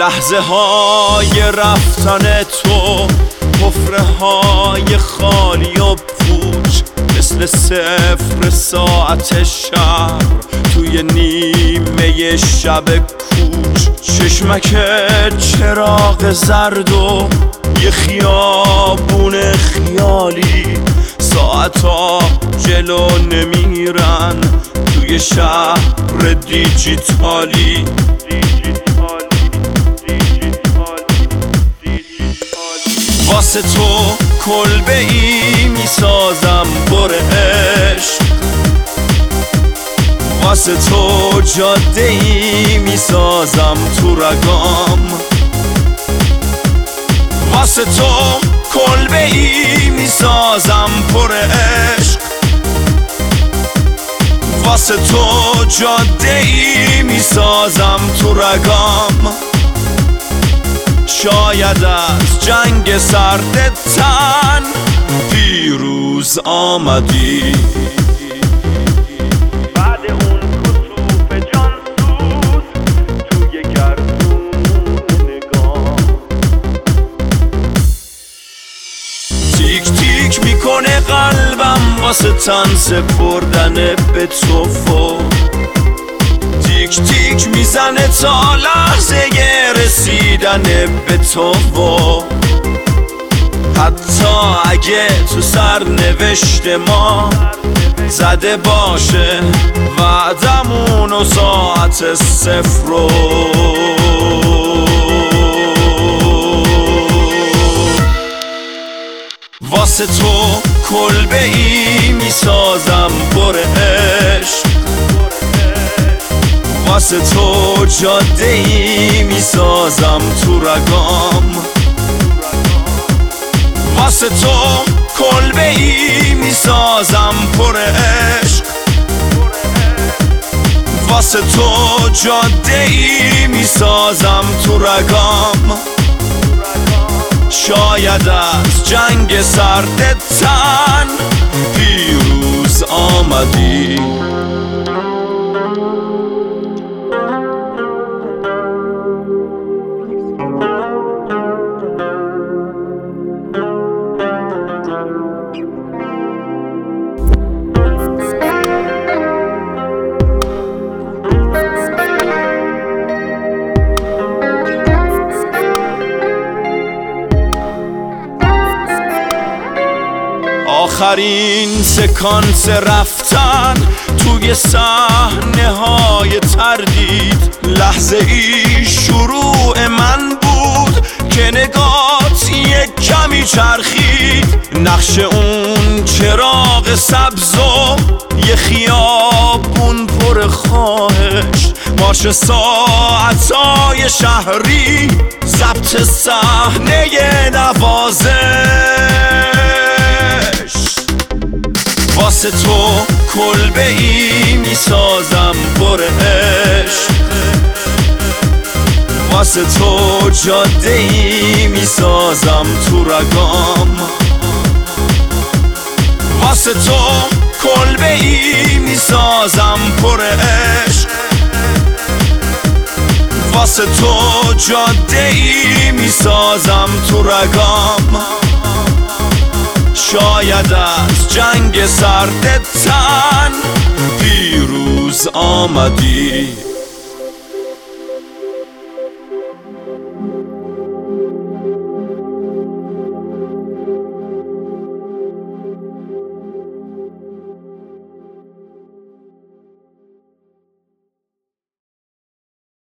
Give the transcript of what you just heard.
لحظه های رفتن تو، حفره های خالی و پوچ، مثل صفر ساعت شهر توی نیمه شب کوچ. چشمک چراغ زرد و یه خیابون خیالی، ساعتا جلو نمیرن توی شهر دیجیتالی. واسه تو کلبه ای میسازم پر عشق، واسه تو جاده ای میسازم تو رگام، واسه تو کلبه ای میسازم پر عشق، واسه تو جاده ای میسازم تو رگام. شاید از جنگ سرد تن پیروز آمدی، بعد اون کسوف جانسوز توی گردون نگاه. تیک تیک میکنه قلبم واسه تن سپردن به تو، تیک تیک میزنه تا لحظه رسیدن به تو. حتی اگه تو سرنوشت ما زده باشه وعدمون و ساعت صفر رو، واسه تو کلبه ای میسازم پر عشق، واسه تو جاده ای میسازم تو رگام، واسه تو کلبه ای میسازم پر عشق، واسه تو جاده ای میسازم تو رگام. شاید از جنگ سرد تن پیروز آمدی. آخرین سکانس رفتن توی صحنه های تردید، لحظه ای شروع من بود که نگات یک کمی چرخید. نقش اون چراغ سبز و یه خیابون پر خواهش، مارش ساعتای شهری، ضبط صحنه نوازش. واسه تو کلبه ای میسازم پر عشق، واسه تو جاده ای میسازم تو رگام، واسه تو کلبه ای میسازم پر عشق، واسه تو جاده ای میسازم تو رگام. شاید از جنگ سرد تن پیروز آمدی.